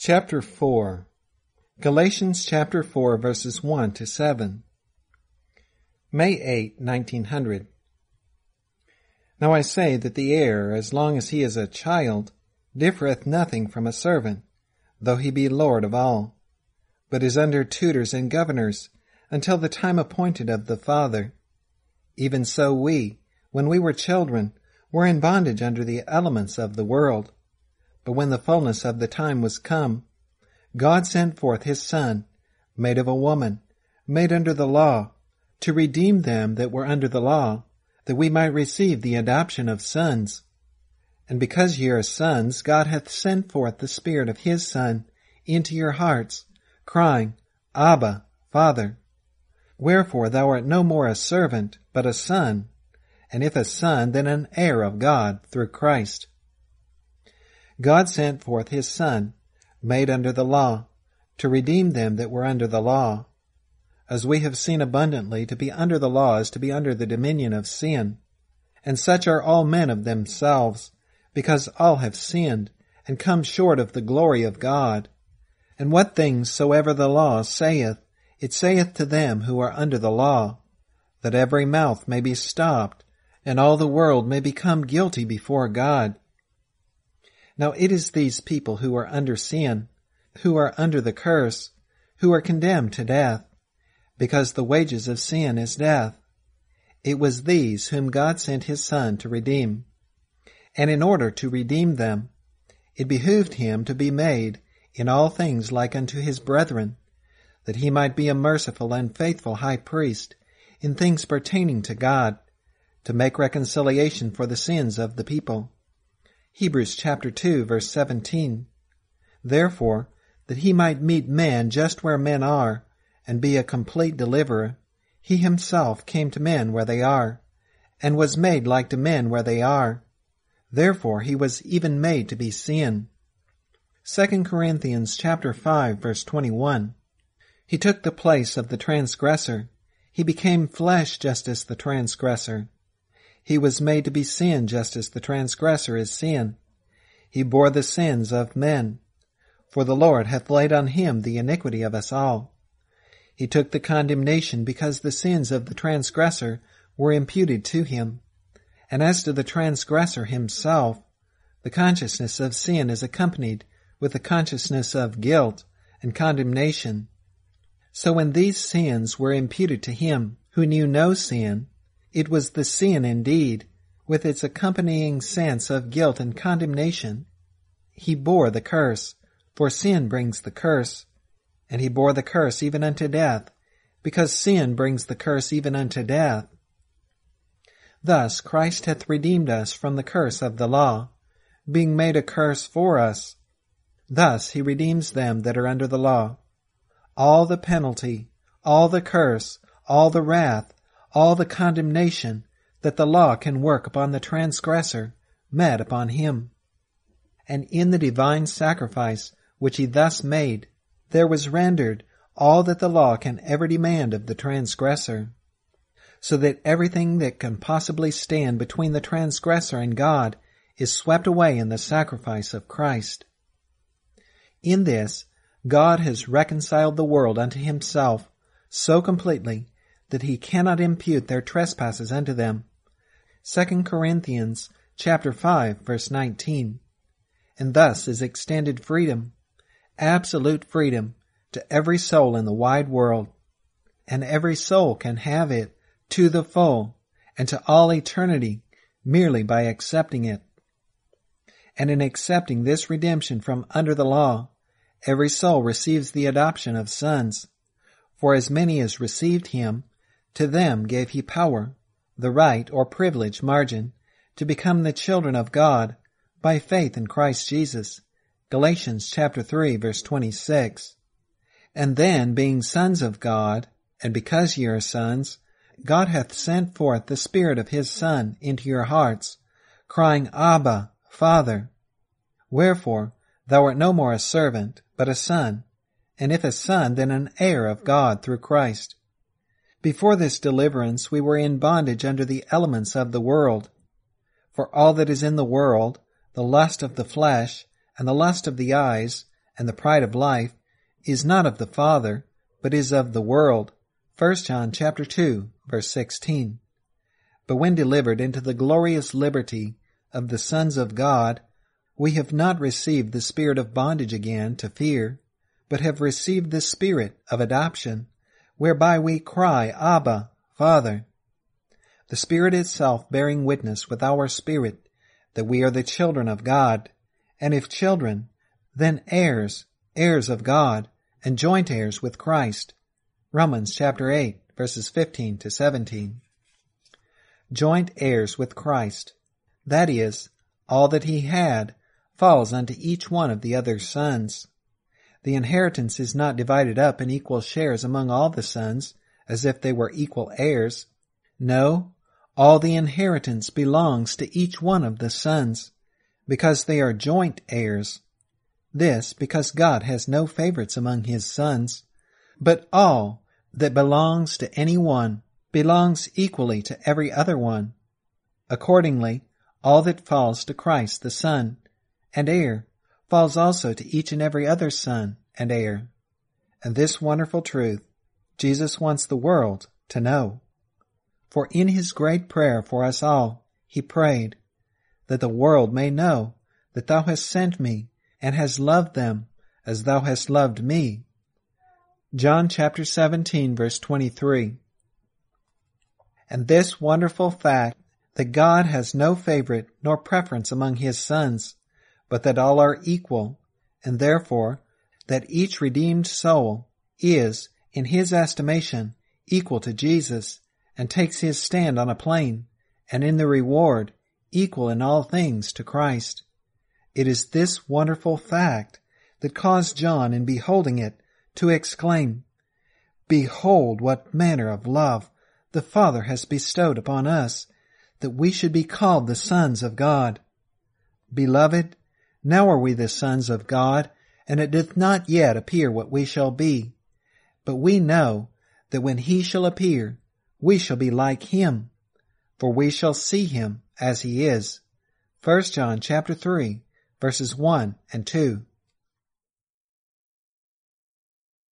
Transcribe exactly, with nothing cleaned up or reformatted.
Chapter four. Galatians chapter four, verses one to seven. May eighth, nineteen hundred. Now I say that the heir, as long as he is a child, differeth nothing from a servant, though he be Lord of all, but is under tutors and governors, until the time appointed of the Father. Even so we, when we were children, were in bondage under the elements of the world. But when the fullness of the time was come, God sent forth his Son, made of a woman, made under the law, to redeem them that were under the law, that we might receive the adoption of sons. And because ye are sons, God hath sent forth the Spirit of his Son into your hearts, crying, Abba, Father. Wherefore thou art no more a servant, but a son, and if a son, then an heir of God through Christ. God sent forth his Son, made under the law, to redeem them that were under the law, as we have seen abundantly, to be under the law is to be under the dominion of sin. And such are all men of themselves, because all have sinned, and come short of the glory of God. And what things soever the law saith, it saith to them who are under the law, that every mouth may be stopped, and all the world may become guilty before God. Now it is these people who are under sin, who are under the curse, who are condemned to death, because the wages of sin is death. It was these whom God sent his Son to redeem. And in order to redeem them, it behooved him to be made in all things like unto his brethren, that he might be a merciful and faithful high priest in things pertaining to God, to make reconciliation for the sins of the people. Hebrews chapter two, verse seventeen. Therefore, that he might meet men just where men are, and be a complete deliverer, he himself came to men where they are, and was made like to men where they are. Therefore he was even made to be sin. Second Corinthians chapter five, verse twenty-one. He took the place of the transgressor. He became flesh just as the transgressor. He was made to be sin just as the transgressor is sin. He bore the sins of men. For the Lord hath laid on him the iniquity of us all. He took the condemnation because the sins of the transgressor were imputed to him. And as to the transgressor himself, the consciousness of sin is accompanied with the consciousness of guilt and condemnation. So when these sins were imputed to him who knew no sin, it was the sin indeed, with its accompanying sense of guilt and condemnation. He bore the curse, for sin brings the curse, and he bore the curse even unto death, because sin brings the curse even unto death. Thus Christ hath redeemed us from the curse of the law, being made a curse for us. Thus he redeems them that are under the law. All the penalty, all the curse, all the wrath, all the condemnation that the law can work upon the transgressor met upon him. And in the divine sacrifice which he thus made, there was rendered all that the law can ever demand of the transgressor, so that everything that can possibly stand between the transgressor and God is swept away in the sacrifice of Christ. In this, God has reconciled the world unto himself so completely that he cannot impute their trespasses unto them. Second Corinthians chapter five, verse nineteen. And thus is extended freedom, absolute freedom, to every soul in the wide world. And every soul can have it to the full and to all eternity merely by accepting it. And in accepting this redemption from under the law, every soul receives the adoption of sons. For as many as received him, to them gave he power, the right or privilege margin, to become the children of God by faith in Christ Jesus. Galatians chapter three, verse twenty-six. And then, being sons of God, and because ye are sons, God hath sent forth the Spirit of his Son into your hearts, crying, Abba, Father. Wherefore thou art no more a servant, but a son, and if a son, then an heir of God through Christ. Before this deliverance we were in bondage under the elements of the world. For all that is in the world, the lust of the flesh, and the lust of the eyes, and the pride of life, is not of the Father, but is of the world. First John chapter two, verse sixteen. But when delivered into the glorious liberty of the sons of God, we have not received the spirit of bondage again to fear, but have received the Spirit of adoption, whereby we cry, Abba, Father. The Spirit itself bearing witness with our spirit that we are the children of God, and if children, then heirs, heirs of God, and joint heirs with Christ. Romans chapter eight, verses fifteen to seventeen. Joint heirs with Christ. That is, all that he had falls unto each one of the other sons. The inheritance is not divided up in equal shares among all the sons, as if they were equal heirs. No, all the inheritance belongs to each one of the sons, because they are joint heirs. This because God has no favorites among his sons, but all that belongs to any one belongs equally to every other one. Accordingly, all that falls to Christ the Son and heir falls also to each and every other son and heir. And this wonderful truth Jesus wants the world to know. For in his great prayer for us all, he prayed, that the world may know that thou hast sent me and hast loved them as thou hast loved me. John chapter seventeen, verse twenty-three. And this wonderful fact that God has no favorite nor preference among his sons, but that all are equal, and therefore that each redeemed soul is, in his estimation, equal to Jesus, and takes his stand on a plane, and in the reward, equal in all things to Christ. It is this wonderful fact that caused John, in beholding it, to exclaim, Behold what manner of love the Father has bestowed upon us, that we should be called the sons of God. Beloved, now are we the sons of God, and it doth not yet appear what we shall be. But we know that when he shall appear, we shall be like him, for we shall see him as he is. First John chapter three, verses one and two.